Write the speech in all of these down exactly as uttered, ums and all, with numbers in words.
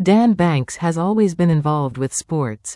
Dan Banks has always been involved with sports.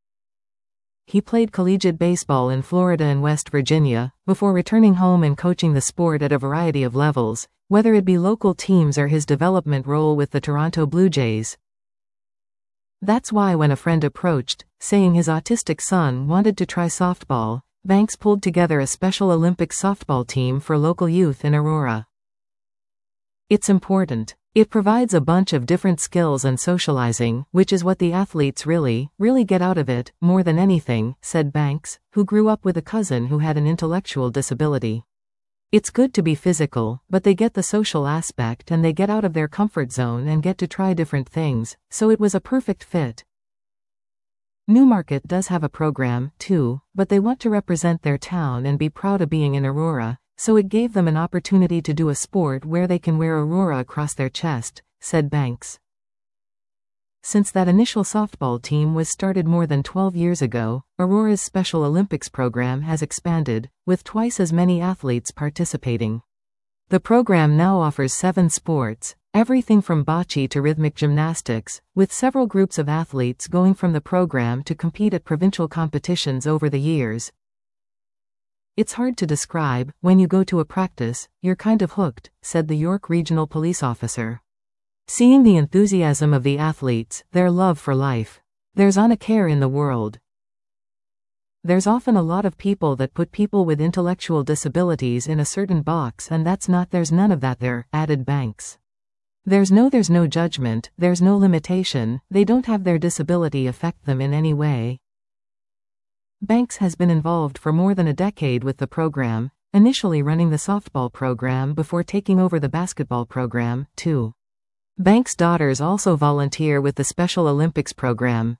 He played collegiate baseball in Florida and West Virginia, before returning home and coaching the sport at a variety of levels, whether it be local teams or his development role with the Toronto Blue Jays. That's why when a friend approached, saying his autistic son wanted to try softball, Banks pulled together a Special Olympics softball team for local youth in Aurora. It's important. It provides a bunch of different skills and socializing, which is what the athletes really, really get out of it, more than anything, said Banks, who grew up with a cousin who had an intellectual disability. It's good to be physical, but they get the social aspect and they get out of their comfort zone and get to try different things, so it was a perfect fit. Newmarket does have a program, too, but they want to represent their town and be proud of being in Aurora, so it gave them an opportunity to do a sport where they can wear Aurora across their chest, said Banks. Since that initial softball team was started more than twelve years ago, Aurora's Special Olympics program has expanded, with twice as many athletes participating. The program now offers seven sports, everything from bocce to rhythmic gymnastics, with several groups of athletes going from the program to compete at provincial competitions over the years. It's hard to describe. When you go to a practice, you're kind of hooked, said the York Regional Police officer. Seeing the enthusiasm of the athletes, their love for life. There's on a care in the world. There's often a lot of people that put people with intellectual disabilities in a certain box, and that's not, there's none of that there, added Banks. There's no there's no judgment, there's no limitation, they don't have their disability affect them in any way. Banks has been involved for more than a decade with the program, initially running the softball program before taking over the basketball program, too. Banks' daughters also volunteer with the Special Olympics program.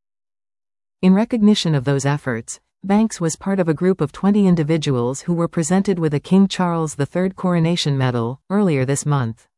In recognition of those efforts, Banks was part of a group of twenty individuals who were presented with a King Charles the Third Coronation Medal earlier this month.